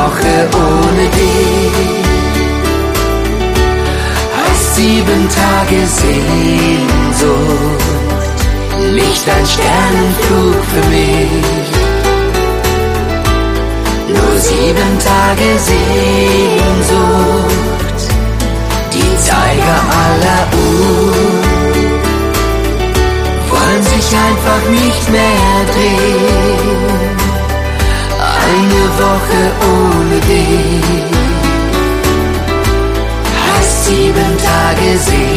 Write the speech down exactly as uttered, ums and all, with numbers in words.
Woche ohne dich heißt sieben Tage Sehnsucht, nicht ein Sternenflug für mich. Nur sieben Tage Sehnsucht, die Zeiger aller Uhr wollen sich einfach nicht mehr drehen. Eine Woche ohne dich heißt sieben Tage Sehnsucht.